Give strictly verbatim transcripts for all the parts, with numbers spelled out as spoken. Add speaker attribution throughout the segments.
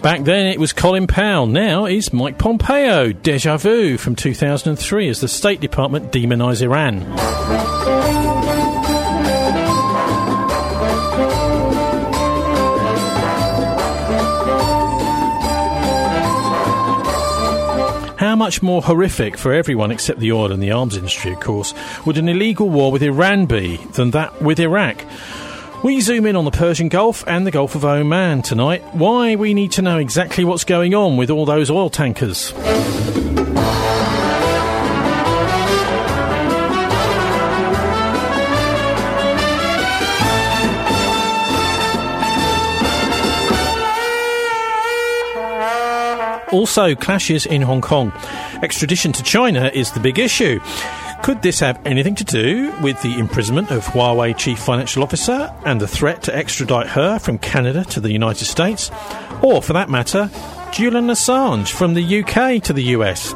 Speaker 1: Back then it was Colin Powell, now it's Mike Pompeo. Deja vu from two thousand three as the State Department demonise Iran. How much more horrific for everyone except the oil and the arms industry, of course, would an illegal war with Iran be than that with Iraq? We zoom in on the Persian Gulf and the Gulf of Oman tonight. Why we need to know exactly what's going on with all those oil tankers. Also, clashes in Hong Kong. Extradition to China is the big issue. Could this have anything to do with the imprisonment of Huawei Chief Financial Officer and the threat to extradite her from Canada to the United States? Or, for that matter, Julian Assange from the U K to the U S?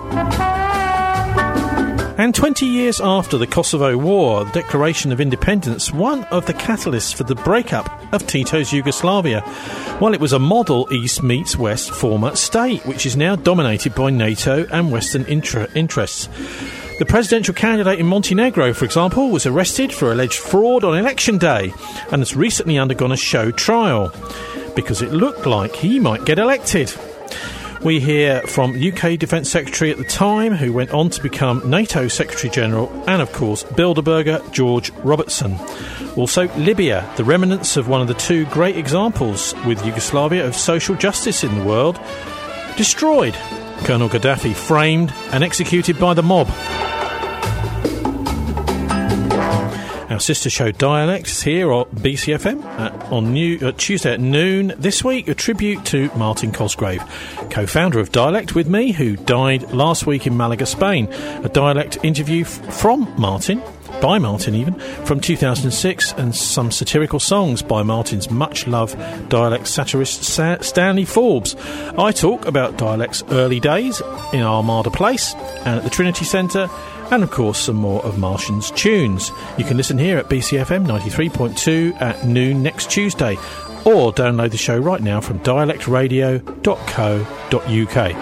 Speaker 1: And twenty years after the Kosovo War, the Declaration of Independence, one of the catalysts for the breakup of Tito's Yugoslavia. Well, it was a model East meets West former state, which is now dominated by NATO and Western intra- interests. The presidential candidate in Montenegro, for example, was arrested for alleged fraud on election day and has recently undergone a show trial because it looked like he might get elected. We hear from U K Defence Secretary at the time, who went on to become NATO Secretary-General, and, of course, Bilderberger George Robertson. Also, Libya, the remnants of one of the two great examples with Yugoslavia of social justice in the world, destroyed. Colonel Gaddafi framed and executed by the mob. Our sister show Dialect is here on B C F M at, on new, uh, Tuesday at noon. This week, a tribute to Martin Cosgrave, co-founder of Dialect with me, who died last week in Malaga, Spain. A Dialect interview f- from Martin, by Martin even, from two thousand six, and some satirical songs by Martin's much-loved Dialect satirist Sa- Stanley Forbes. I talk about Dialect's early days in Armada Place and at the Trinity Centre, and, of course, some more of Martian's tunes. You can listen here at B C F M ninety-three point two at noon next Tuesday, or download the show right now from dialect radio dot co dot U K.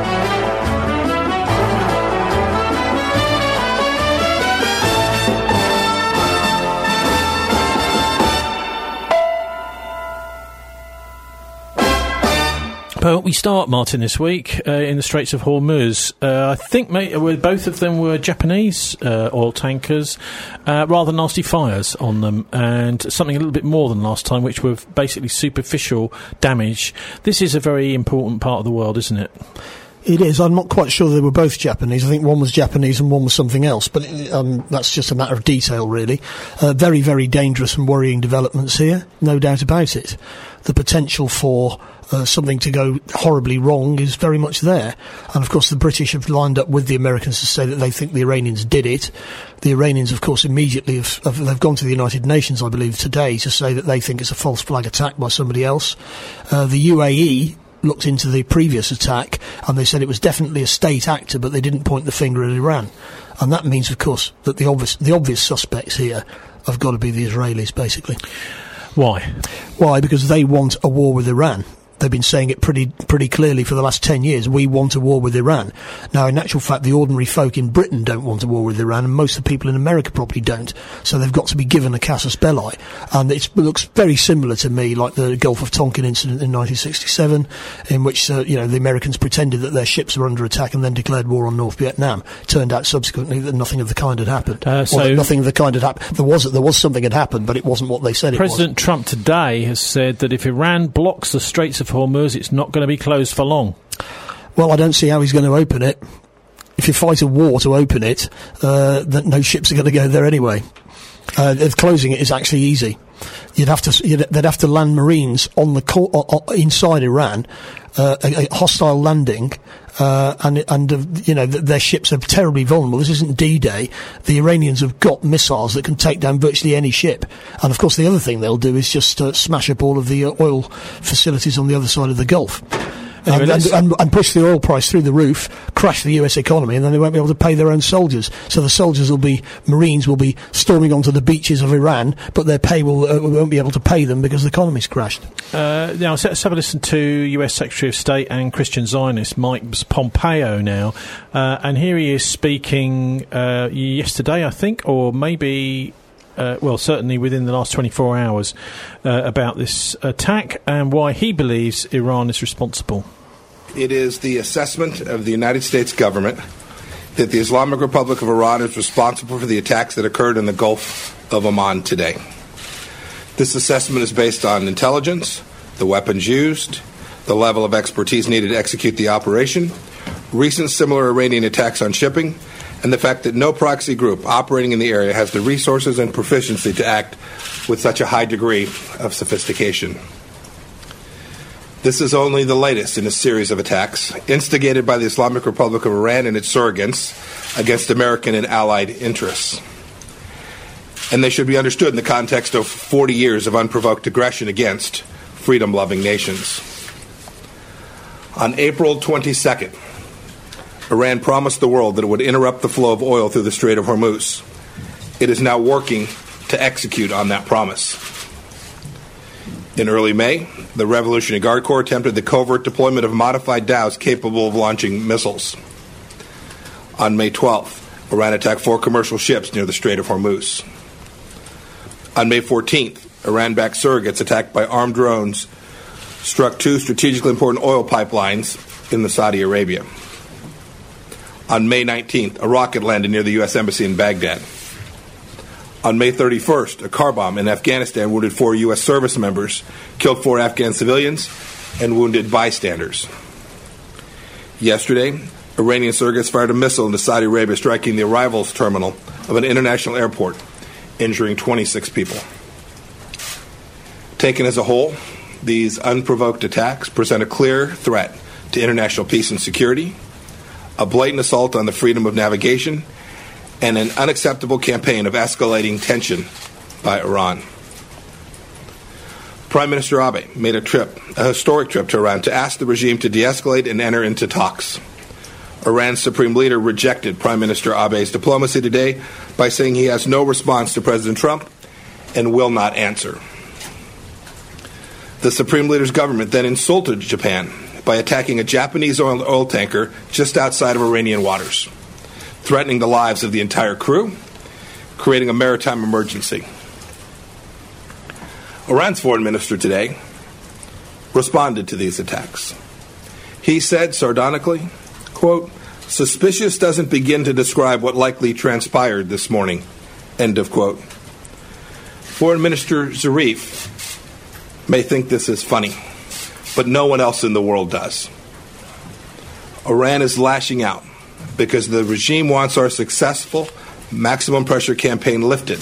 Speaker 1: Well, we start, Martin, this week uh, in the Straits of Hormuz. Uh, I think mate, both of them were Japanese uh, oil tankers, uh, rather nasty fires on them, and something a little bit more than last time, which were basically superficial damage. This is a very important part of the world, isn't it?
Speaker 2: It is. I'm not quite sure they were both Japanese. I think one was Japanese and one was something else, but um, that's just a matter of detail, really. Uh, very, very dangerous and worrying developments here, no doubt about it. The potential for uh, something to go horribly wrong is very much there. And, of course, the British have lined up with the Americans to say that they think the Iranians did it. The Iranians, of course, immediately have, have they've gone to the United Nations, I believe, today to say that they think it's a false flag attack by somebody else. Uh, the U A E looked into the previous attack and they said it was definitely a state actor, but they didn't point the finger at Iran. And that means, of course, that the obvious the obvious suspects here have got to be the Israelis, basically.
Speaker 1: Why?
Speaker 2: Why? Because they want a war with Iran. They've been saying it pretty pretty clearly for the last ten years. We want a war with Iran. Now, in actual fact, the ordinary folk in Britain don't want a war with Iran, and most of the people in America probably don't. So they've got to be given a casus belli. And it's, it looks very similar to me like the Gulf of Tonkin incident in nineteen sixty-seven, in which uh, you know the Americans pretended that their ships were under attack and then declared war on North Vietnam. Turned out subsequently that nothing of the kind had happened. Uh, so or nothing of the kind had happened. There was there was something had happened, but it wasn't what they said it was.
Speaker 1: President Trump today has said that if Iran blocks the Straits of Hormuz, it's not going to be closed for long.
Speaker 2: Well, I don't see how he's going to open it. If you fight a war to open it, uh, then no ships are going to go there anyway. Uh, if closing it is actually easy. You'd have to, you'd, they'd have to land Marines on the co- uh, inside Iran, uh, a, a hostile landing, uh, and and uh, you know th- their ships are terribly vulnerable. This isn't D-Day. The Iranians have got missiles that can take down virtually any ship. And of course, the other thing they'll do is just uh, smash up all of the uh, oil facilities on the other side of the Gulf. and, and, and, and push the oil price through the roof, crash the U S economy, and then they won't be able to pay their own soldiers. So the soldiers will be, Marines will be storming onto the beaches of Iran, but their pay will uh, won't be able to pay them because the economy's crashed.
Speaker 1: Uh, now, let's, let's have a listen to U S Secretary of State and Christian Zionist Mike Pompeo now. Uh, and here he is speaking uh, yesterday, I think, or maybe... Uh, well, certainly within the last twenty-four hours, uh, about this attack and why he believes Iran is responsible.
Speaker 3: It is the assessment of the United States government that the Islamic Republic of Iran is responsible for the attacks that occurred in the Gulf of Oman today. This assessment is based on intelligence, the weapons used, the level of expertise needed to execute the operation, recent similar Iranian attacks on shipping, and the fact that no proxy group operating in the area has the resources and proficiency to act with such a high degree of sophistication. This is only the latest in a series of attacks instigated by the Islamic Republic of Iran and its surrogates against American and allied interests. And they should be understood in the context of forty years of unprovoked aggression against freedom-loving nations. On April twenty-second, Iran promised the world that it would interrupt the flow of oil through the Strait of Hormuz. It is now working to execute on that promise. In early May, the Revolutionary Guard Corps attempted the covert deployment of modified dhows capable of launching missiles. On May twelfth, Iran attacked four commercial ships near the Strait of Hormuz. On May fourteenth, Iran-backed surrogates attacked by armed drones struck two strategically important oil pipelines in Saudi Arabia. On May nineteenth, a rocket landed near the U S Embassy in Baghdad. On May thirty-first, a car bomb in Afghanistan wounded four U S service members, killed four Afghan civilians, and wounded bystanders. Yesterday, Iranian surrogates fired a missile into Saudi Arabia, striking the arrivals terminal of an international airport, injuring twenty-six people. Taken as a whole, these unprovoked attacks present a clear threat to international peace and security, a blatant assault on the freedom of navigation, and an unacceptable campaign of escalating tension by Iran. Prime Minister Abe made a trip, a historic trip to Iran, to ask the regime to de-escalate and enter into talks. Iran's supreme leader rejected Prime Minister Abe's diplomacy today by saying he has no response to President Trump and will not answer. The supreme leader's government then insulted Japan by attacking a Japanese oil, oil tanker just outside of Iranian waters, threatening the lives of the entire crew, creating a maritime emergency. Iran's foreign minister today responded to these attacks. He said sardonically, quote, "Suspicious doesn't begin to describe what likely transpired this morning," end of quote. Foreign Minister Zarif may think this is funny, but no one else in the world does. Iran is lashing out because the regime wants our successful maximum pressure campaign lifted.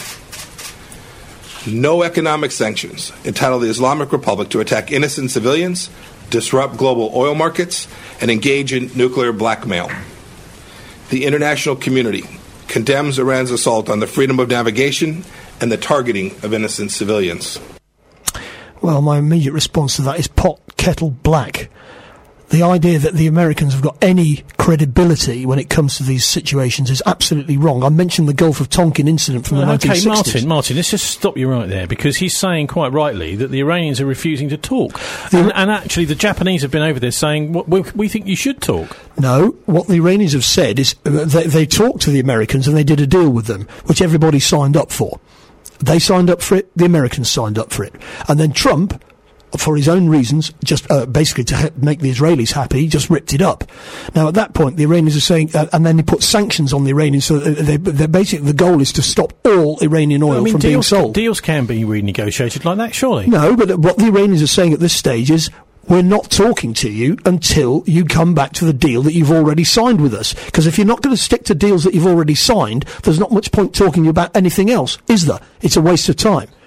Speaker 3: No economic sanctions entitle the Islamic Republic to attack innocent civilians, disrupt global oil markets, and engage in nuclear blackmail. The international community condemns Iran's assault on the freedom of navigation and the targeting of innocent civilians.
Speaker 2: Well, my immediate response to that is pot, kettle, black. The idea that the Americans have got any credibility when it comes to these situations is absolutely wrong. I mentioned the Gulf of Tonkin incident from the
Speaker 1: okay,
Speaker 2: nineteen sixties.
Speaker 1: Okay, Martin, Martin, let's just stop you right there, because he's saying quite rightly that the Iranians are refusing to talk. And, and actually, the Japanese have been over there saying, well, we, we think you should talk.
Speaker 2: No, what the Iranians have said is uh, they, they talked to the Americans and they did a deal with them, which everybody signed up for. They signed up for it, the Americans signed up for it. And then Trump, for his own reasons, just uh, basically to ha- make the Israelis happy, just ripped it up. Now, at that point, the Iranians are saying, uh, and then they put sanctions on the Iranians, so they, they basically, the goal is to stop all Iranian oil I mean, from
Speaker 1: deals,
Speaker 2: being sold.
Speaker 1: Deals can be renegotiated like that, surely?
Speaker 2: No, but what the Iranians are saying at this stage is, we're not talking to you until you come back to the deal that you've already signed with us. Because if you're not going to stick to deals that you've already signed, there's not much point talking about anything else, is there? It's a waste of time.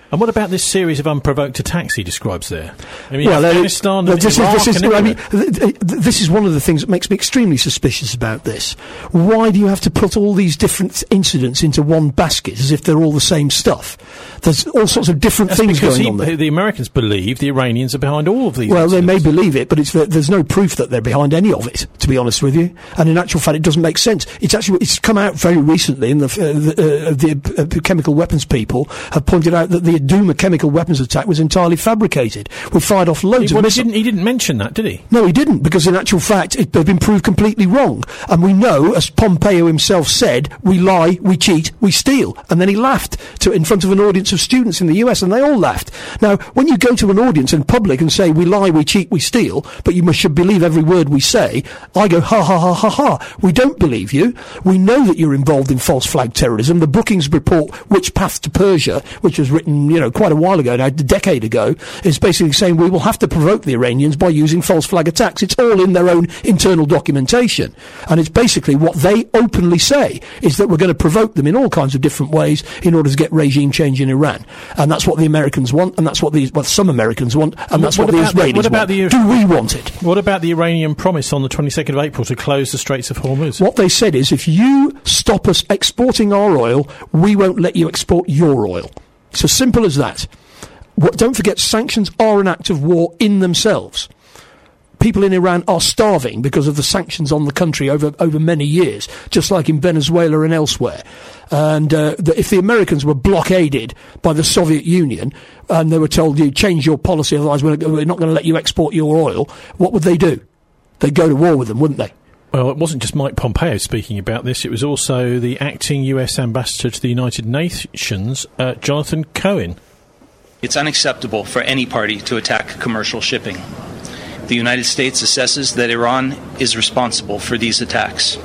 Speaker 1: And what about this series of unprovoked attacks he describes there? I mean,
Speaker 2: well,
Speaker 1: Afghanistan
Speaker 2: uh,
Speaker 1: and
Speaker 2: this,
Speaker 1: Iraq
Speaker 2: is, this, is,
Speaker 1: and
Speaker 2: I mean, th- th- this is one of the things that makes me extremely suspicious about this. Why do you have to put all these different incidents into one basket as if they're all the same stuff? There's all sorts of different
Speaker 1: That's
Speaker 2: things going
Speaker 1: he,
Speaker 2: on there.
Speaker 1: The Americans believe the Iranians are behind all of these
Speaker 2: Well,
Speaker 1: incidents.
Speaker 2: they may believe it, but it's, there's no proof that they're behind any of it, to be honest with you. And in actual fact, it doesn't make sense. It's actually it's come out very recently, and the, uh, the, uh, the uh, chemical weapons people have pointed out that the Douma chemical weapons attack was entirely fabricated. We fired off loads
Speaker 1: he,
Speaker 2: of
Speaker 1: well,
Speaker 2: missiles.
Speaker 1: He didn't, he didn't mention that, did he?
Speaker 2: No, he didn't, because in actual fact, it, they've been proved completely wrong. And we know, as Pompeo himself said, we lie, we cheat, we steal. And then he laughed to, in front of an audience of students in the U S, and they all laughed. Now, when you go to an audience in public and say, we lie, we cheat, we steal, but you must should believe every word we say, I go, ha, ha, ha, ha, ha. We don't believe you. We know that you're involved in false flag terrorism. The Brookings report, Which Path to Persia, which was written, you know, quite a while ago, now, a decade ago, is basically saying we will have to provoke the Iranians by using false flag attacks. It's all in their own internal documentation. And it's basically what they openly say, is that we're going to provoke them in all kinds of different ways in order to get regime change in Iran. And that's what the Americans want, and that's what the, well, some Americans want, and that's what, what the Israelis
Speaker 1: the, what about
Speaker 2: want.
Speaker 1: The,
Speaker 2: Do we want it?
Speaker 1: What about the Iranian promise on the twenty-second of April to close the Straits of Hormuz?
Speaker 2: What they said is, if you stop us exporting our oil, we won't let you export your oil. It's as simple as that. What, don't forget, sanctions are an act of war in themselves. People in Iran are starving because of the sanctions on the country over, over many years, just like in Venezuela and elsewhere. And uh, the, if the Americans were blockaded by the Soviet Union and they were told, you change your policy, otherwise we're, we're not going to let you export your oil, what would they do? They'd go to war with them, wouldn't they?
Speaker 1: Well, it wasn't just Mike Pompeo speaking about this. It was also the acting U S ambassador to the United Nations, uh, Jonathan Cohen.
Speaker 4: It's unacceptable for any party to attack commercial shipping. The United States assesses that Iran is responsible for these attacks.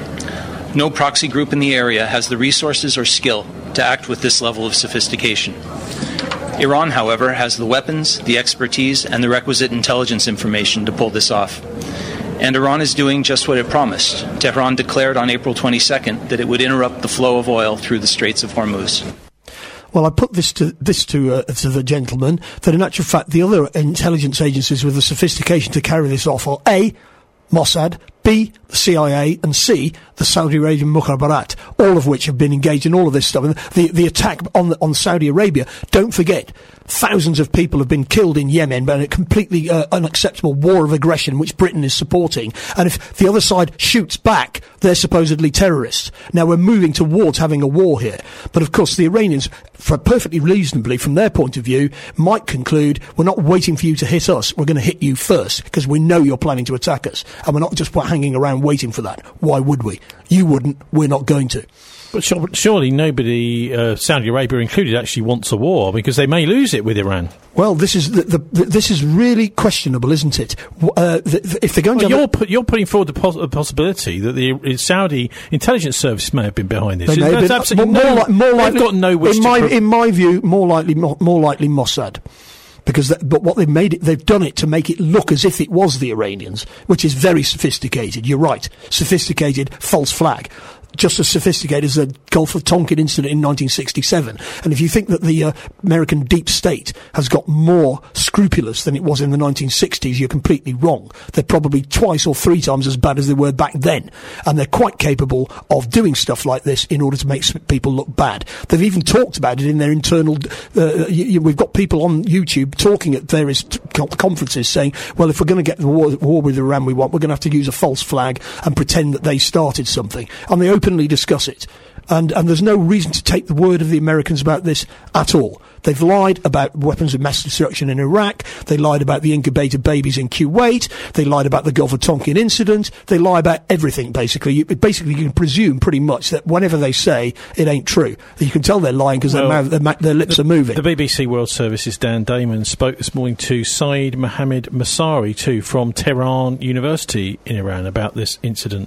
Speaker 4: No proxy group in the area has the resources or skill to act with this level of sophistication. Iran, however, has the weapons, the expertise, and the requisite intelligence information to pull this off. And Iran is doing just what it promised. Tehran declared on April twenty-second that it would interrupt the flow of oil through the Straits of Hormuz.
Speaker 2: Well, I put this to this to, uh, to the gentleman that in actual fact the other intelligence agencies with the sophistication to carry this off are A, Mossad, B, the C I A, and C, the Saudi Arabian Mukhabarat, all of which have been engaged in all of this stuff. And the, the attack on, the, on Saudi Arabia, don't forget, thousands of people have been killed in Yemen by a completely uh, unacceptable war of aggression which Britain is supporting. And if the other side shoots back, they're supposedly terrorists. Now we're moving towards having a war here. But of course the Iranians, for perfectly reasonably from their point of view, might conclude, we're not waiting for you to hit us, we're going to hit you first, because we know you're planning to attack us. And we're not just hanging around waiting for that. Why would we? You wouldn't, we're not going to.
Speaker 1: But sure, surely nobody, uh, Saudi Arabia included, actually wants a war, because they may lose it with Iran.
Speaker 2: Well, this is the, the, the, this is really questionable, isn't it? Uh, the, the, if they're going
Speaker 1: well,
Speaker 2: to,
Speaker 1: you're, pu- you're putting forward the, pos- the possibility that the Saudi intelligence service may have been behind this.
Speaker 2: They may
Speaker 1: That's
Speaker 2: have been,
Speaker 1: absolutely
Speaker 2: more,
Speaker 1: no,
Speaker 2: more, li- more likely,
Speaker 1: got no wish
Speaker 2: in
Speaker 1: to
Speaker 2: my
Speaker 1: pro-
Speaker 2: in my view, more likely more, more likely Mossad. Because, that, but what they've made it, they've done it to make it look as if it was the Iranians, which is very sophisticated. You're right, sophisticated false flag. Just as sophisticated as the Gulf of Tonkin incident in nineteen sixty-seven. And if you think that the uh, American deep state has got more scrupulous than it was in the nineteen sixties, you're completely wrong. They're probably twice or three times as bad as they were back then. And they're quite capable of doing stuff like this in order to make people look bad. They've even talked about it in their internal... Uh, you, you, we've got people on YouTube talking at various t- conferences saying, well, if we're going to get the war, war with Iran we want, we're going to have to use a false flag and pretend that they started something. And they openly discuss it. And, and there's no reason to take the word of the Americans about this at all. They've lied about weapons of mass destruction in Iraq. They lied about the incubator babies in Kuwait. They lied about the Gulf of Tonkin incident. They lie about everything, basically. You, basically, you can presume pretty much that whenever they say it ain't true, you can tell they're lying because well, their, their, their lips
Speaker 1: the,
Speaker 2: are moving.
Speaker 1: The B B C World Service's Dan Damon spoke this morning to Saeed Mohammed Masari, too, from Tehran University in Iran about this incident.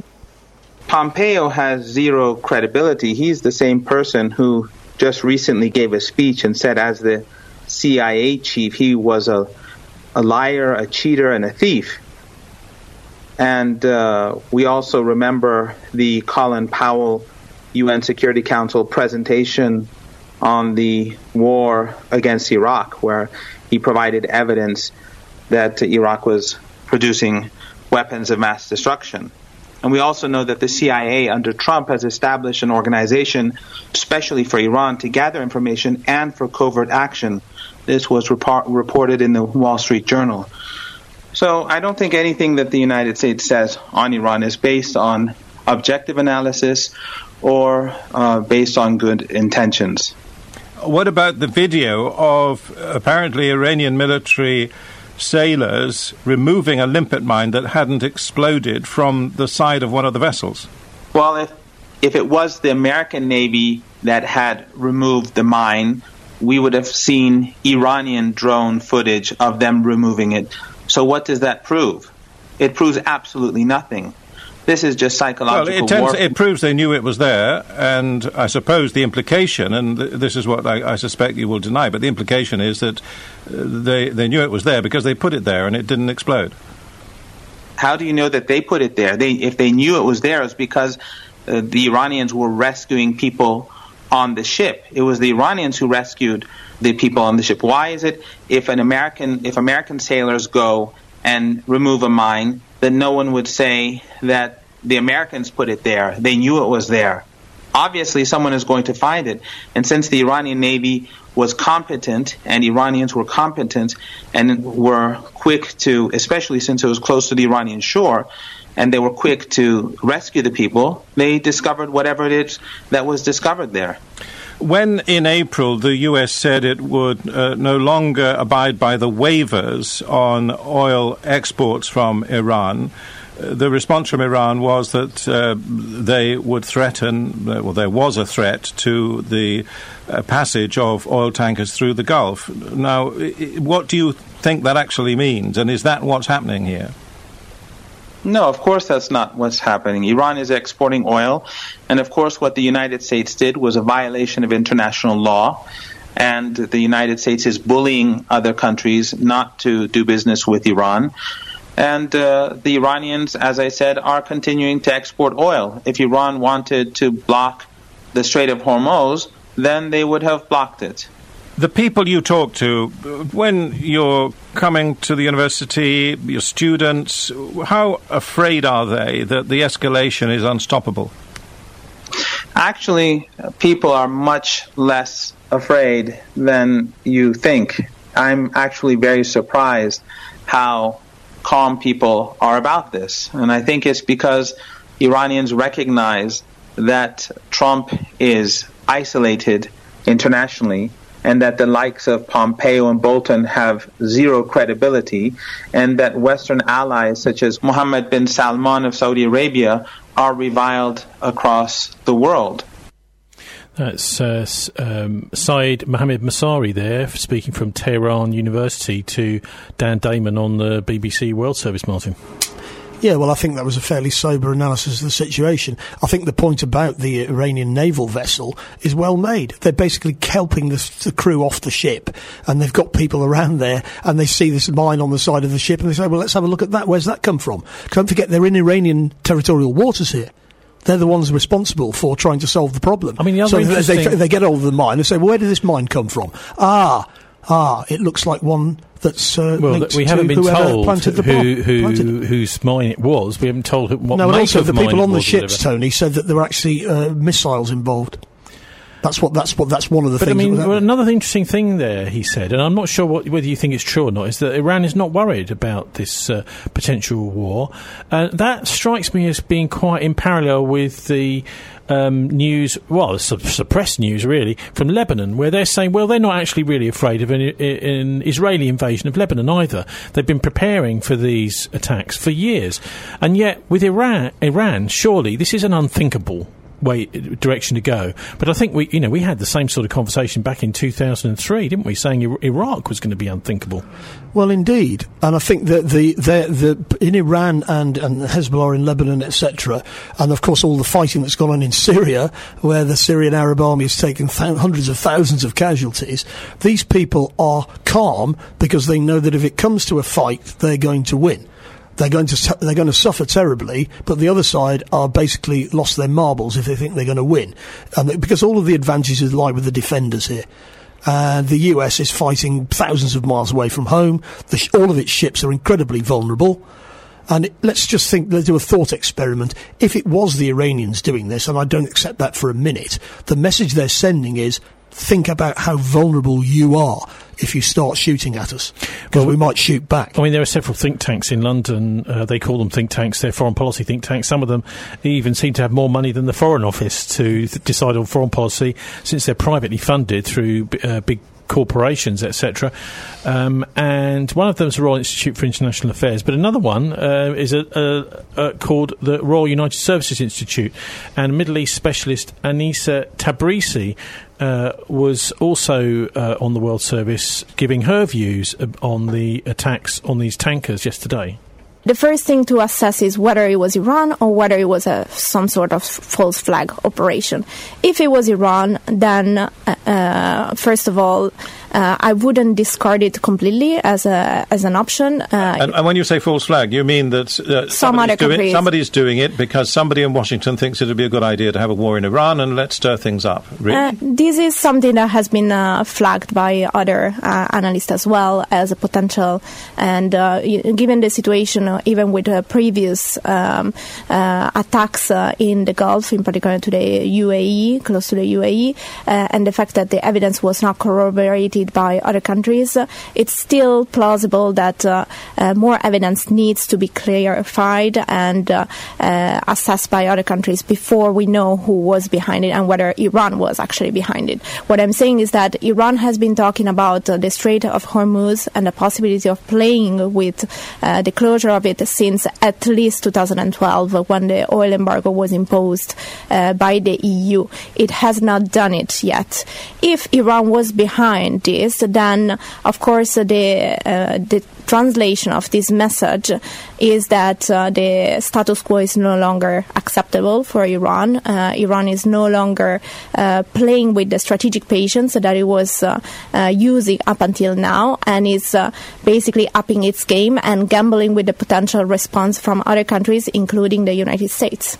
Speaker 5: Pompeo has zero credibility. He's the same person who just recently gave a speech and said as the C I A chief he was a, a liar, a cheater, and a thief. And uh, we also remember the Colin Powell U N Security Council presentation on the war against Iraq, where he provided evidence that Iraq was producing weapons of mass destruction. And we also know that the C I A under Trump has established an organization especially for Iran to gather information and for covert action. This was report- reported in the Wall Street Journal. So I don't think anything that the United States says on Iran is based on objective analysis or uh, based on good intentions.
Speaker 6: What about the video of apparently Iranian military sailors removing a limpet mine that hadn't exploded from the side of one of the vessels?
Speaker 5: Well, if if it was the American Navy that had removed the mine, we would have seen Iranian drone footage of them removing it. So what does that prove? It proves absolutely nothing. This is just psychological
Speaker 6: well, it tends,
Speaker 5: warfare.
Speaker 6: It proves they knew it was there, and I suppose the implication, and th- this is what I, I suspect you will deny, but the implication is that uh, they, they knew it was there because they put it there and it didn't explode.
Speaker 5: How do you know that they put it there? They, if they knew it was there, it was because uh, the Iranians were rescuing people on the ship. It was the Iranians who rescued the people on the ship. Why is it if an American, if American sailors go and remove a mine, then no one would say that the Americans put it there? They knew it was there. Obviously, someone is going to find it. And since the Iranian Navy was competent and Iranians were competent and were quick to, especially since it was close to the Iranian shore, and they were quick to rescue the people, they discovered whatever it is that was discovered there.
Speaker 6: When in April the U S said it would uh, no longer abide by the waivers on oil exports from Iran, uh, the response from Iran was that uh, they would threaten, uh, well, there was a threat to the uh, passage of oil tankers through the Gulf. Now, I- what do you think that actually means, and is that what's happening here?
Speaker 5: No, of course that's not what's happening. Iran is exporting oil, and of course what the United States did was a violation of international law, and the United States is bullying other countries not to do business with Iran. And uh, the Iranians, as I said, are continuing to export oil. If Iran wanted to block the Strait of Hormuz, then they would have blocked it.
Speaker 6: The people you talk to, when you're coming to the university, your students, how afraid are they that the escalation is unstoppable?
Speaker 5: Actually, people are much less afraid than you think. I'm actually very surprised how calm people are about this. And I think it's because Iranians recognize that Trump is isolated internationally, and that the likes of Pompeo and Bolton have zero credibility, and that Western allies such as Mohammed bin Salman of Saudi Arabia are reviled across the world.
Speaker 1: That's uh, um, Saeed Mohammed Masari there, speaking from Tehran University to Dan Damon on the B B C World Service, Martin.
Speaker 2: Yeah, well, I think that was a fairly sober analysis of the situation. I think the point about the Iranian naval vessel is well made. They're basically helping the, the crew off the ship, and they've got people around there, and they see this mine on the side of the ship, and they say, well, let's have a look at that. Where's that come from? Don't forget, they're in Iranian territorial waters here. They're the ones responsible for trying to solve the problem.
Speaker 1: I mean, the other
Speaker 2: so they,
Speaker 1: interesting...
Speaker 2: they, they get hold of the mine and say, well, where did this mine come from? Ah, ah, it looks like one that's uh,
Speaker 1: well,
Speaker 2: linked
Speaker 1: we haven't
Speaker 2: to
Speaker 1: been
Speaker 2: whoever
Speaker 1: told
Speaker 2: planted the
Speaker 1: who,
Speaker 2: bomb.
Speaker 1: who,
Speaker 2: planted
Speaker 1: whose mine it was. We haven't told who, what
Speaker 2: no, and
Speaker 1: make
Speaker 2: also
Speaker 1: of
Speaker 2: the
Speaker 1: mine
Speaker 2: people
Speaker 1: it
Speaker 2: on the
Speaker 1: was or
Speaker 2: ships,
Speaker 1: whatever.
Speaker 2: Tony, said that there were actually uh, missiles involved. That's what. That's what. That's one of the
Speaker 1: But
Speaker 2: things.
Speaker 1: I mean,
Speaker 2: that
Speaker 1: well, another interesting thing there, he said, and I'm not sure what, whether you think it's true or not, is that Iran is not worried about this uh, potential war. Uh, that strikes me as being quite in parallel with the um, news, well, su- suppressed news, really, from Lebanon, where they're saying, well, they're not actually really afraid of an, an Israeli invasion of Lebanon either. They've been preparing for these attacks for years. And yet, with Iran, Iran, surely this is an unthinkable way direction to go. But I think we, you know, we had the same sort of conversation back in two thousand three, didn't we? Saying I- Iraq was going to be unthinkable.
Speaker 2: Well, indeed, and I think that the the, the in Iran and and Hezbollah in Lebanon, et cetera, and of course all the fighting that's gone on in Syria, where the Syrian Arab army has taken th- hundreds of thousands of casualties. These people are calm because they know that if it comes to a fight, they're going to win. They're going to they're going to suffer terribly, but the other side are basically lost their marbles if they think they're going to win, and because all of the advantages lie with the defenders here. And uh, the U S is fighting thousands of miles away from home. The sh- all of its ships are incredibly vulnerable. And it, let's just think, let's do a thought experiment. If it was the Iranians doing this, and I don't accept that for a minute, the message they're sending is, think about how vulnerable you are if you start shooting at us, because well, we might shoot back.
Speaker 1: I mean, there are several think tanks in London. Uh, they call them think tanks. They're foreign policy think tanks. Some of them even seem to have more money than the Foreign Office to th- decide on foreign policy, since they're privately funded through uh, big corporations, et cetera. Um, and one of them is the Royal Institute for International Affairs, but another one uh, is a, a, a called the Royal United Services Institute, and Middle East specialist Anissa Tabrizi uh, was also uh, on the World Service, giving her views on the attacks on these tankers yesterday.
Speaker 7: The first thing to assess is whether it was Iran or whether it was a, some sort of false flag operation. If it was Iran, then, uh, uh, first of all, uh, I wouldn't discard it completely as a as an option. Uh,
Speaker 6: and, and when you say false flag, you mean that uh,
Speaker 7: some other
Speaker 6: doing,
Speaker 7: countries,
Speaker 6: somebody's doing it because somebody in Washington thinks it would be a good idea to have a war in Iran and let's stir things up. Really?
Speaker 7: Uh, this is something that has been uh, flagged by other uh, analysts as well as a potential, and uh, given the situation, uh, even with uh, previous um, uh, attacks uh, in the Gulf, in particular to the U A E, close to the U A E, uh, and the fact that the evidence was not corroborated by other countries, uh, it's still plausible that uh, uh, more evidence needs to be clarified and uh, uh, assessed by other countries before we know who was behind it and whether Iran was actually behind it. What I'm saying is that Iran has been talking about uh, the Strait of Hormuz and the possibility of playing with uh, the closure of it since at least two thousand twelve, when the oil embargo was imposed uh, by the E U. It has not done it yet. If Iran was behind this, then of course the uh, the translation of this message is that uh, the status quo is no longer acceptable for Iran. Uh, Iran is no longer uh, playing with the strategic patience that it was uh, uh, using up until now, and is uh, basically upping its game and gambling with the potential response from other countries, including the United States.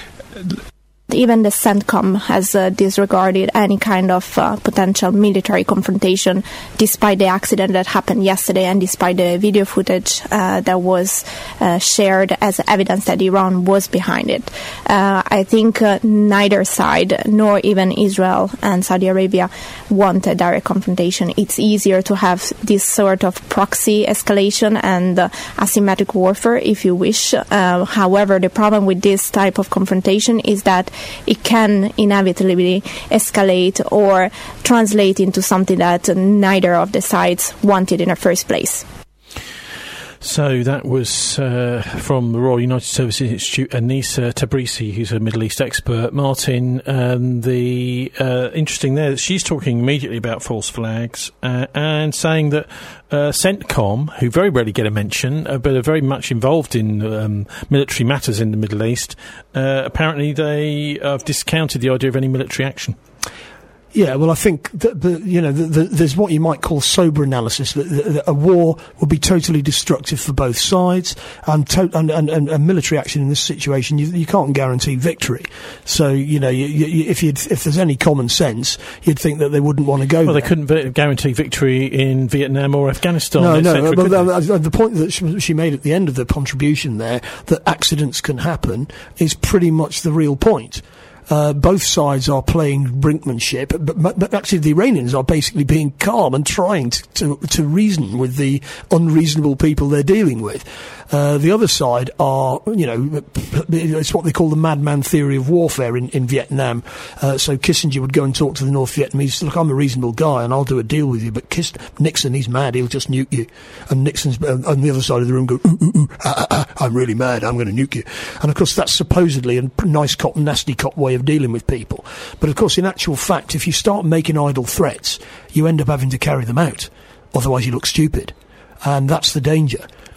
Speaker 7: Even the CENTCOM has uh, disregarded any kind of uh, potential military confrontation, despite the accident that happened yesterday and despite the video footage uh, that was uh, shared as evidence that Iran was behind it. Uh, I think uh, neither side, nor even Israel and Saudi Arabia, want a direct confrontation. It's easier to have this sort of proxy escalation and uh, asymmetric warfare, if you wish. Uh, however, the problem with this type of confrontation is that it can inevitably escalate or translate into something that neither of the sides wanted in the first place.
Speaker 1: So that was uh, from the Royal United Services Institute, Anissa Tabrizi, who's a Middle East expert. Martin, um, the uh, interesting there that she's talking immediately about false flags uh, and saying that uh, CENTCOM, who very rarely get a mention, uh, but are very much involved in um, military matters in the Middle East, uh, apparently they have discounted the idea of any military action.
Speaker 2: Yeah, well, I think that the, you know the, the, there's what you might call sober analysis. That, that a war will be totally destructive for both sides, and, to, and, and, and, and military action in this situation, you, you can't guarantee victory. So you know, you, you, if you'd, if there's any common sense, you'd think that they wouldn't want to go.
Speaker 1: Well,
Speaker 2: there.
Speaker 1: they couldn't v- guarantee victory in Vietnam or Afghanistan.
Speaker 2: No,
Speaker 1: et
Speaker 2: no.
Speaker 1: cetera,
Speaker 2: But the, the point that she, she made at the end of the contribution there, that accidents can happen, is pretty much the real point. Uh, both sides are playing brinkmanship, but, but actually the Iranians are basically being calm and trying to, to, to reason with the unreasonable people they're dealing with. Uh, the other side are, you know, it's what they call the madman theory of warfare in, in Vietnam. Uh, so Kissinger would go and talk to the North Vietnamese, look, I'm a reasonable guy and I'll do a deal with you, but Kiss, Nixon, he's mad, he'll just nuke you. And Nixon's uh, on the other side of the room go, ooh, ooh, ooh, ah, ah, ah, I'm really mad, I'm going to nuke you. And of course that's supposedly a nice cop, nasty cop way of dealing with people. But of course in actual fact, if you start making idle threats, you end up having to carry them out. Otherwise you look stupid. And that's the danger.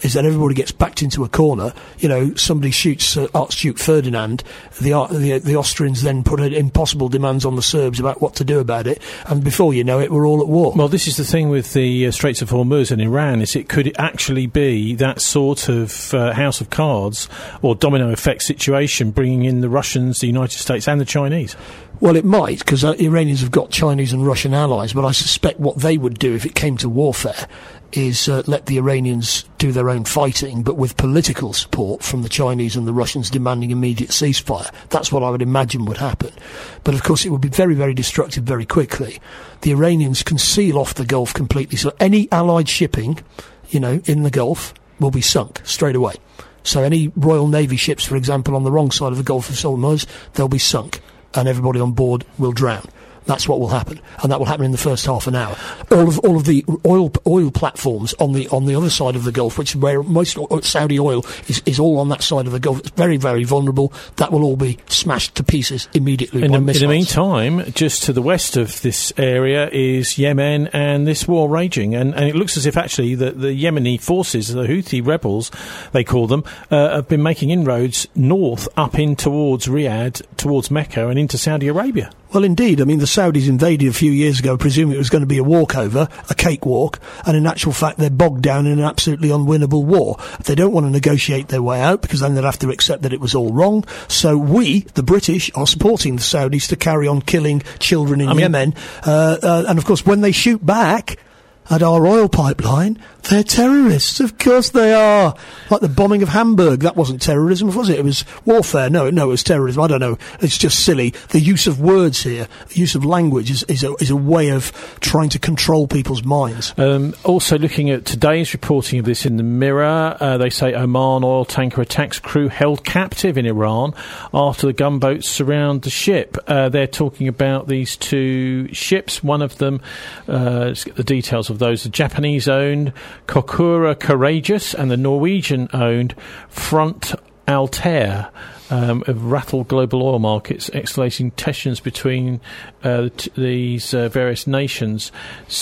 Speaker 2: is that everybody gets backed into a corner. You know, somebody shoots uh, Archduke Ferdinand. The, uh, the the Austrians then put impossible demands on the Serbs about what to do about it, and before you know it, we're all at war.
Speaker 1: Well, this is the thing with the uh, Straits of Hormuz and Iran, is it could actually be that sort of uh, house of cards or domino effect situation, bringing in the Russians, the United States and the Chinese.
Speaker 2: Well, it might, because uh, Iranians have got Chinese and Russian allies, but I suspect what they would do if it came to warfare is uh, let the Iranians do their own fighting, but with political support from the Chinese and the Russians demanding immediate ceasefire. That's what I would imagine would happen. But of course it would be very, very destructive very quickly. The Iranians can seal off the Gulf completely, so any Allied shipping, you know, in the Gulf will be sunk straight away. So any Royal Navy ships, for example, on the wrong side of the Gulf of Hormuz, they'll be sunk, and everybody on board will drown. That's what will happen, and that will happen in the first half an hour. All of all of the oil oil platforms on the on the other side of the Gulf, which is where most Saudi oil is, is all on that side of the Gulf. It's very, very vulnerable. That will all be smashed to pieces immediately
Speaker 1: in
Speaker 2: by
Speaker 1: the,
Speaker 2: missiles.
Speaker 1: In the meantime, just to the west of this area is Yemen, and this war raging, and, and it looks as if actually the, the Yemeni forces, the Houthi rebels, they call them, uh, have been making inroads north up in towards Riyadh, towards Mecca, and into Saudi Arabia.
Speaker 2: Well, indeed. I mean, the Saudis invaded a few years ago, presuming it was going to be a walkover, a cakewalk, and in actual fact, they're bogged down in an absolutely unwinnable war. They don't want to negotiate their way out, because then they'd have to accept that it was all wrong. So we, the British, are supporting the Saudis to carry on killing children in I Yemen. Mean, uh, uh, and of course, when they shoot back at our oil pipeline, they're terrorists. Of course they are. Like the bombing of Hamburg. That wasn't terrorism, was it? It was warfare. No, no, it was terrorism. I don't know. It's just silly. The use of words here, the use of language is, is, a, is a way of trying to control people's minds.
Speaker 1: Um, also looking at today's reporting of this in the Mirror, uh, they say Oman oil tanker attacks crew held captive in Iran after the gunboats surround the ship. Uh, they're talking about these two ships. One of them, uh, let's get the details of those, the Japanese-owned Kokura Courageous and the Norwegian-owned Front Altair um, have rattled global oil markets, escalating tensions between uh, t- these uh, various nations.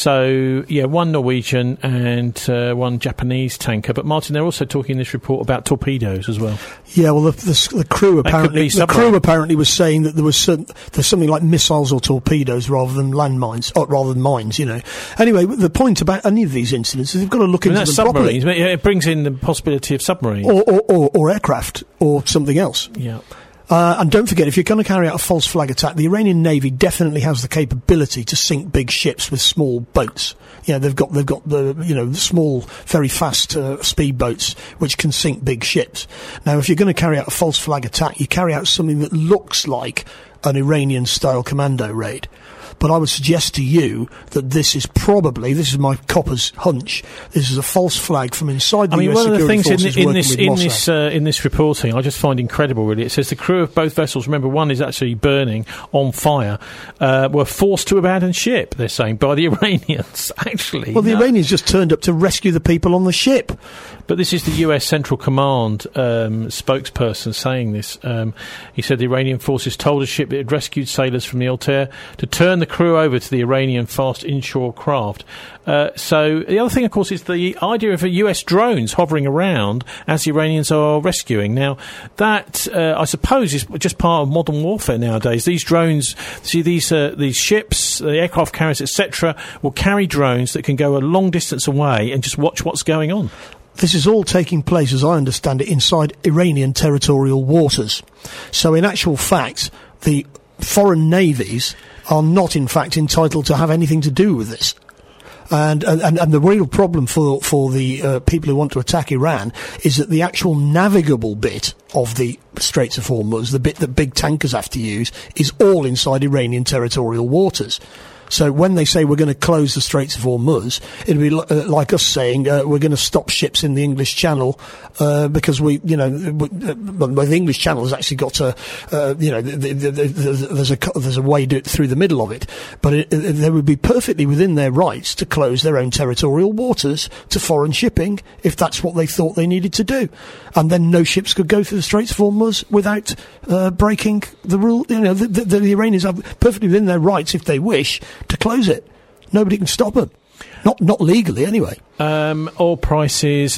Speaker 1: So, yeah, one Norwegian and uh, one Japanese tanker. But, Martin, they're also talking in this report about torpedoes as well.
Speaker 2: Yeah, well, the, the, the crew apparently the crew apparently was saying that there was some, there's something like missiles or torpedoes rather than landmines, or rather than mines, you know. Anyway, the point about any of these incidents is they've got to look
Speaker 1: I mean,
Speaker 2: into
Speaker 1: that's
Speaker 2: them
Speaker 1: submarines.
Speaker 2: properly.
Speaker 1: It brings in the possibility of submarines.
Speaker 2: Or, or, or, or aircraft, or something else.
Speaker 1: Yeah.
Speaker 2: Uh, and don't forget, if you're going to carry out a false flag attack, the Iranian Navy definitely has the capability to sink big ships with small boats. You know, they've got they've got the you know the small, very fast uh, speedboats which can sink big ships. Now, if you're going to carry out a false flag attack, you carry out something that looks like an Iranian-style commando raid. But I would suggest to you that this is probably, this is my copper's hunch, this is a false flag from inside the
Speaker 1: I mean,
Speaker 2: U S
Speaker 1: one of the
Speaker 2: security
Speaker 1: things
Speaker 2: forces
Speaker 1: in, in
Speaker 2: working
Speaker 1: this
Speaker 2: with
Speaker 1: in
Speaker 2: Mossad.
Speaker 1: this uh, in this reporting, I just find incredible. Really, it says the crew of both vessels. Remember, one is actually burning on fire. Uh, were forced to abandon ship. They're saying by the Iranians. Actually,
Speaker 2: well, the
Speaker 1: no.
Speaker 2: Iranians just turned up to rescue the people on the ship.
Speaker 1: But this is the U S Central Command um, spokesperson saying this. Um, he said the Iranian forces told a ship that had rescued sailors from the Altair to turn the crew over to the Iranian fast inshore craft. Uh, so the other thing, of course, is the idea of a U S drones hovering around as the Iranians are rescuing. Now, that, uh, I suppose, is just part of modern warfare nowadays. These drones, see, these uh, these ships, the aircraft carriers, et cetera, will carry drones that can go a long distance away and just watch what's going on.
Speaker 2: This is all taking place, as I understand it, inside Iranian territorial waters. So in actual fact, the foreign navies are not, in fact, entitled to have anything to do with this. And and, and the real problem for for the uh, people who want to attack Iran is that the actual navigable bit of the Straits of Hormuz, the bit that big tankers have to use, is all inside Iranian territorial waters. So when they say we're going to close the Straits of Hormuz, it'll be li- uh, like us saying uh, we're going to stop ships in the English Channel uh, because we, you know, w- uh, well, the English Channel has actually got a, uh, you know, the, the, the, the, there's a there's a way to, through the middle of it, but it, it, they would be perfectly within their rights to close their own territorial waters to foreign shipping if that's what they thought they needed to do, and then no ships could go through the Straits of Hormuz without uh, breaking the rule. You know, the, the, the Iranians are perfectly within their rights if they wish to close it. Nobody can stop them. Not not legally, anyway.
Speaker 1: Um, oil prices leap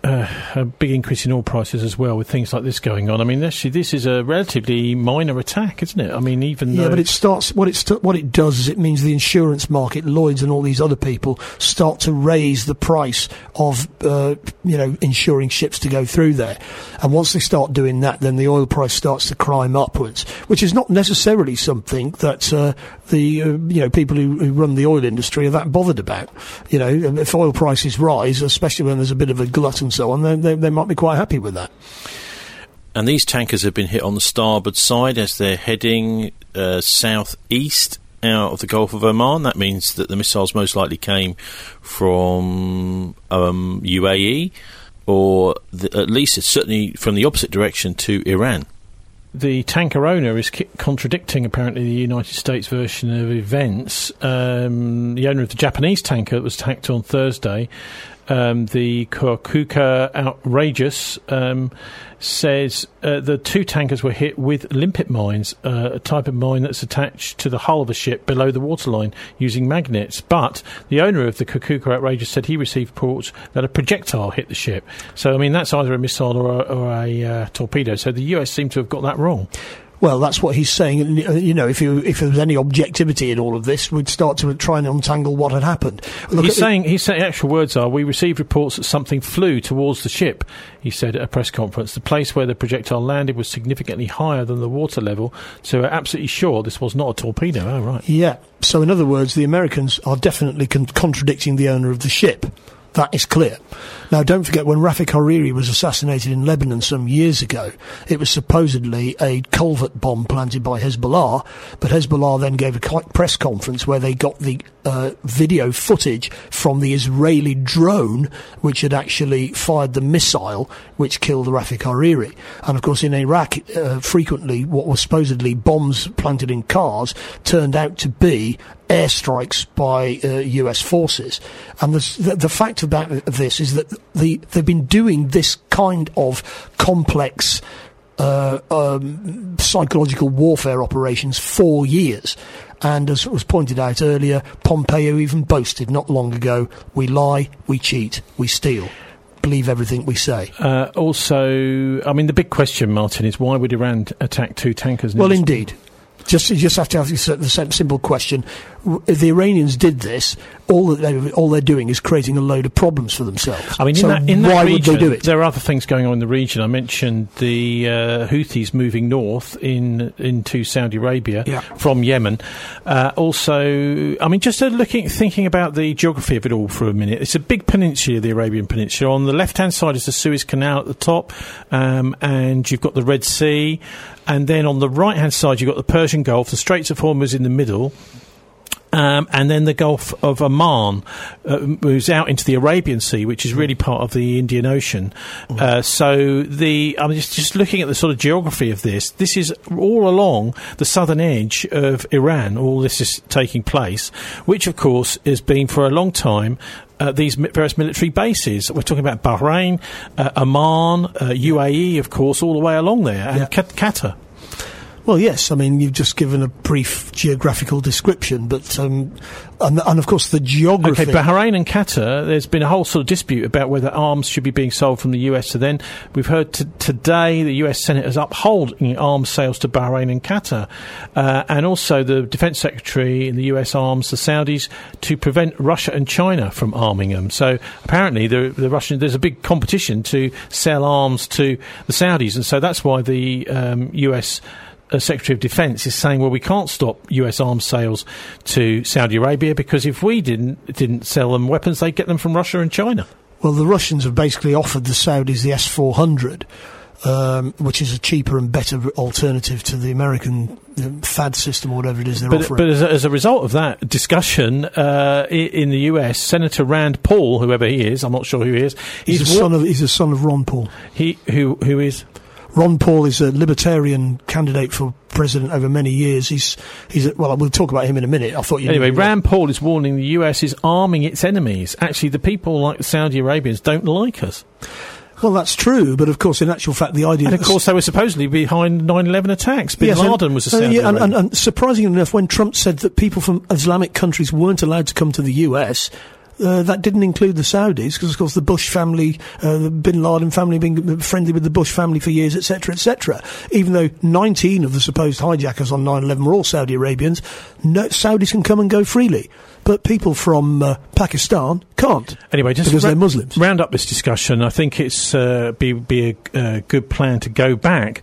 Speaker 1: uh, a big increase in oil prices as well with things like this going on. I mean, actually, this is a relatively minor attack, isn't it? I mean, even
Speaker 2: yeah,
Speaker 1: though
Speaker 2: but it starts what it st- what it does is it means the insurance market, Lloyd's, and all these other people start to raise the price of uh, you know insuring ships to go through there, and once they start doing that, then the oil price starts to climb upwards, which is not necessarily something that uh, the uh, you know people who, who run the oil industry are that bothered about. You know, if oil prices rise, especially when there's a bit of a glut and so on, then they, they might be quite happy with that.
Speaker 8: And these tankers have been hit on the starboard side as they're heading uh, southeast out of the Gulf of Oman. That means that the missiles most likely came from um, U A E, or the, at least it's certainly from the opposite direction to Iran.
Speaker 1: The tanker owner is ki- contradicting, apparently, the United States version of events. Um, the owner of the Japanese tanker that was attacked on Thursday, um, the Kokuka Outrageous, um, says uh, the two tankers were hit with limpet mines, uh, a type of mine that's attached to the hull of a ship below the waterline using magnets. But the owner of the Kokuka Outrageous said he received reports that a projectile hit the ship. So, I mean, that's either a missile or a, or a uh, torpedo. So the U S seemed to have got that wrong.
Speaker 2: Well, that's what he's saying. You know, if you, if there was any objectivity in all of this, we'd start to try and untangle what had happened. Look
Speaker 1: he's saying, he's saying, actual words are, we received reports that something flew towards the ship, he said at a press conference. The place where the projectile landed was significantly higher than the water level, so we're absolutely sure this was not a torpedo. Oh, right.
Speaker 2: Yeah. So, in other words, the Americans are definitely con- contradicting the owner of the ship. That is clear. Now, don't forget, when Rafik Hariri was assassinated in Lebanon some years ago, it was supposedly a culvert bomb planted by Hezbollah, but Hezbollah then gave a press conference where they got the uh, video footage from the Israeli drone, which had actually fired the missile which killed Rafik Hariri. And, of course, in Iraq, uh, frequently what were supposedly bombs planted in cars turned out to be airstrikes by uh, U S forces. And the, the, the fact about this is that the, they've been doing this kind of complex uh, um, psychological warfare operations for years. And as was pointed out earlier, Pompeo even boasted not long ago, we lie, we cheat, we steal. Believe everything we say.
Speaker 1: Uh, also, I mean, the big question, Martin, is why would Iran attack two tankers?
Speaker 2: Well, indeed. Just, you just have to have the simple question. If the Iranians did this, all that they, all they're doing is creating a load of problems for themselves.
Speaker 1: I mean,
Speaker 2: so
Speaker 1: in that, in that
Speaker 2: why
Speaker 1: region,
Speaker 2: would they do it?
Speaker 1: There are other things going on in the region. I mentioned the uh, Houthis moving north in into Saudi Arabia
Speaker 2: yeah.
Speaker 1: from Yemen. Uh, also, I mean, just uh, looking, thinking about the geography of it all for a minute. It's a big peninsula, the Arabian Peninsula. On the left-hand side is the Suez Canal at the top, um, and you've got the Red Sea. And then on the right-hand side, you've got the Persian Gulf, the Straits of Hormuz in the middle, um, and then the Gulf of Oman uh, moves out into the Arabian Sea, which is really part of the Indian Ocean. Mm. Uh, so the I'm just, just looking at the sort of geography of this. This is all along the southern edge of Iran. All this is taking place, which, of course, has been for a long time Uh, these various military bases. We're talking about Bahrain, uh, Oman, uh, U A E, of course, all the way along there, and
Speaker 2: yeah.
Speaker 1: Qatar.
Speaker 2: Well, yes, I mean, you've just given a brief geographical description, but, um, and, and of course the geography...
Speaker 1: Okay, Bahrain and Qatar, there's been a whole sort of dispute about whether arms should be being sold from the U S to them. We've heard t- today the U S Senate is upholding arms sales to Bahrain and Qatar, uh, and also the Defence Secretary in the U S arms the Saudis to prevent Russia and China from arming them. So apparently the, the Russian, there's a big competition to sell arms to the Saudis, and so that's why the um, U S Uh, Secretary of Defence is saying, well, we can't stop U S arms sales to Saudi Arabia because if we didn't didn't sell them weapons, they'd get them from Russia and China.
Speaker 2: Well, the Russians have basically offered the Saudis the S four hundred, um, which is a cheaper and better alternative to the American the F A D system or whatever it is they're
Speaker 1: but,
Speaker 2: offering.
Speaker 1: But as a, as a result of that discussion uh, in the U S, Senator Rand Paul, whoever he is, I'm not sure who he is,
Speaker 2: he's, he's, a, son of, he's a son of Ron Paul.
Speaker 1: He who who is...
Speaker 2: Ron Paul is a libertarian candidate for president over many years. He's, he's a, well, we'll talk about him in a minute. I thought you
Speaker 1: Anyway,
Speaker 2: knew
Speaker 1: Rand Paul is warning the U S is arming its enemies. Actually, the people like the Saudi Arabians don't like us.
Speaker 2: Well, that's true, but of course, in actual fact, the idea...
Speaker 1: And of course, they were supposedly behind nine eleven attacks. Bin
Speaker 2: yes,
Speaker 1: Laden
Speaker 2: and,
Speaker 1: was a Saudi
Speaker 2: uh, yeah, and,
Speaker 1: Arabian.
Speaker 2: and, and surprisingly enough, when Trump said that people from Islamic countries weren't allowed to come to the U S... Uh, that didn't include the Saudis, because of course the Bush family, uh, the Bin Laden family, being friendly with the Bush family for years, et cetera, et cetera. Even though nineteen of the supposed hijackers on nine eleven were all Saudi Arabians, no, Saudis can come and go freely. But people from uh, Pakistan can't.
Speaker 1: Anyway, just
Speaker 2: because
Speaker 1: ra-
Speaker 2: they're Muslims.
Speaker 1: Round up this discussion. I think it's uh, be be a uh, good plan to go back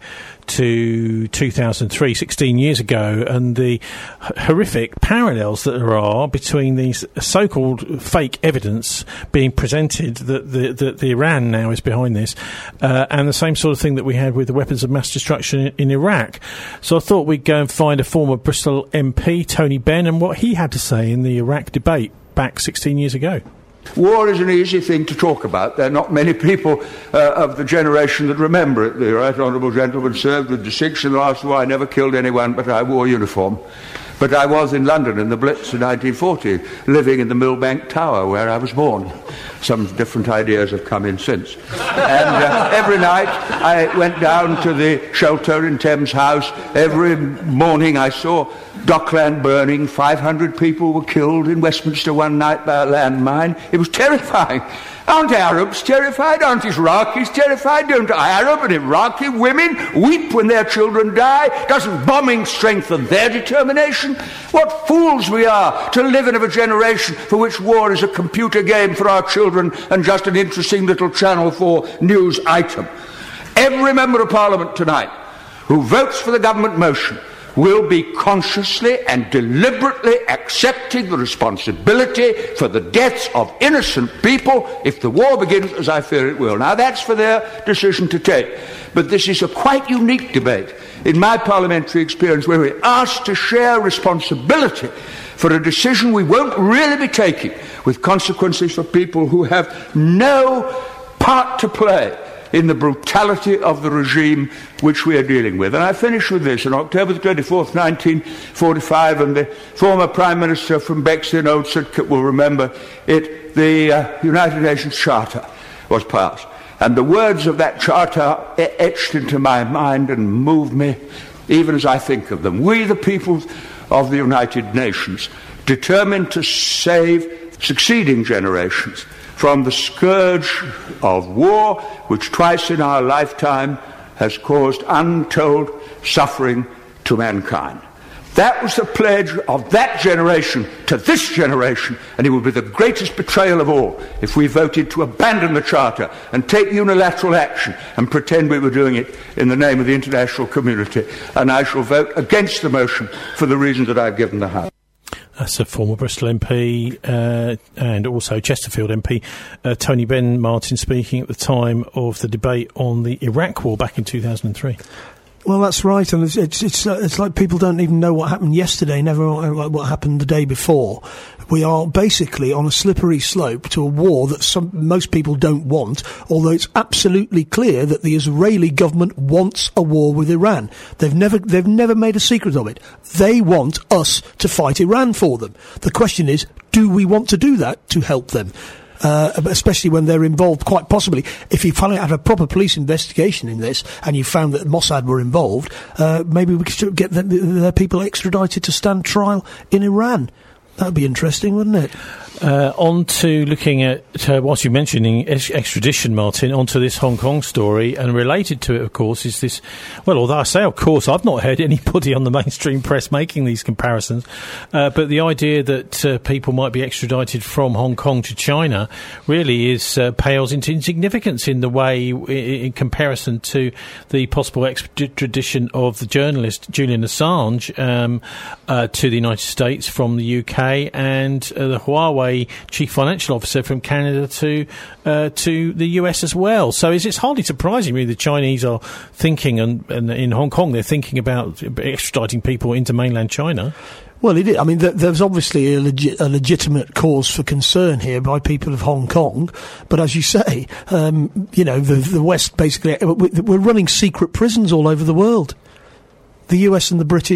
Speaker 1: to two thousand three, sixteen years ago, and the h- horrific parallels that there are between these so-called fake evidence being presented that the, the, the Iran now is behind this, uh, and the same sort of thing that we had with the weapons of mass destruction in, in Iraq. So I thought we'd go and find a former Bristol M P, Tony Benn, and what he had to say in the Iraq debate back sixteen years ago.
Speaker 9: War is an easy thing to talk about. There are not many people uh, of the generation that remember it. The right honourable gentleman served with distinction in the last war. I never killed anyone, but I wore uniform. But I was in London in the Blitz in nineteen forty, living in the Millbank Tower where I was born. Some different ideas have come in since. And uh, every night I went down to the shelter in Thames House. Every morning I saw Dockland burning. five hundred people were killed in Westminster one night by a landmine. It was terrifying. Aren't Arabs terrified? Aren't Iraqis terrified? Don't Arab and Iraqi women weep when their children die? Doesn't bombing strengthen their determination? What fools we are to live in a generation for which war is a computer game for our children and just an interesting little Channel four news item. Every member of Parliament tonight who votes for the government motion will be consciously and deliberately accepting the responsibility for the deaths of innocent people if the war begins, as I fear it will. Now, that's for their decision to take. But this is a quite unique debate in my parliamentary experience, where we're asked to share responsibility for a decision we won't really be taking, with consequences for people who have no part to play in the brutality of the regime which we are dealing with. And I finish with this. On October the twenty-fourth, nineteen forty-five, and the former Prime Minister from Bexley, Old Sidcup, will remember it, the uh, United Nations Charter was passed. And the words of that charter etched into my mind and moved me even as I think of them. We, the people of the United Nations, determined to save succeeding generations from the scourge of war, which twice in our lifetime has caused untold suffering to mankind. That was the pledge of that generation to this generation, and it would be the greatest betrayal of all if we voted to abandon the Charter and take unilateral action and pretend we were doing it in the name of the international community. And I shall vote against the motion for the reasons that I've given the House.
Speaker 1: That's a former Bristol M P uh, and also Chesterfield M P, uh, Tony Benn Martin, speaking at the time of the debate on the Iraq War back in two thousand three.
Speaker 2: Well, that's right, and it's it's it's, uh, it's like people don't even know what happened yesterday, never what happened the day before. We are basically on a slippery slope to a war that some, most people don't want, although it's absolutely clear that the Israeli government wants a war with Iran. They've never they've never made a secret of it. They want us to fight Iran for them. The question is, do we want to do that to help them? Uh, especially when they're involved, quite possibly. If you finally had a proper police investigation in this and you found that Mossad were involved, uh, maybe we could get their, their people extradited to stand trial in Iran. That would be interesting, wouldn't it?
Speaker 1: Uh, on to looking at, uh, whilst you're mentioning ex- extradition, Martin, onto this Hong Kong story, and related to it, of course, is this, well, although I say, of course, I've not heard anybody on the mainstream press making these comparisons, uh, but the idea that uh, people might be extradited from Hong Kong to China really is uh, pales into insignificance in the way, in, in comparison to the possible extradition of the journalist Julian Assange um, uh, to the United States from the U K, and uh, the Huawei chief financial officer from Canada to uh, to the U S as well. So it's, it's hardly surprising, really, the Chinese are thinking, and, and in Hong Kong they're thinking about extraditing people into mainland China.
Speaker 2: Well, it is. I mean, th- there's obviously a, legi- a legitimate cause for concern here by people of Hong Kong. But as you say, um, you know, the, the West basically, we're running secret prisons all over the world. The U S and the British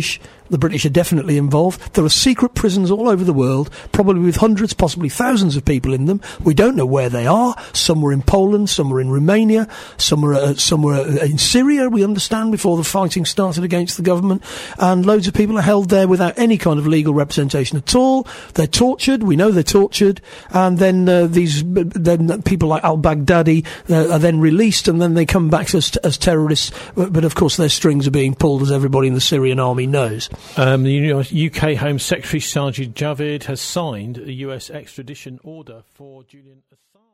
Speaker 2: The British are definitely involved. There are secret prisons all over the world, probably with hundreds, possibly thousands of people in them. We don't know where they are. Some were in Poland, some were in Romania, some were, uh, some were uh, in Syria, we understand, before the fighting started against the government. And loads of people are held there without any kind of legal representation at all. They're tortured. We know they're tortured. And then uh, these then people like al-Baghdadi uh, are then released, and then they come back as, as terrorists. But, but, of course, their strings are being pulled, as everybody in the Syrian army knows.
Speaker 1: Um, the U K Home Secretary Sajid Javid has signed a U S extradition order for Julian Assange.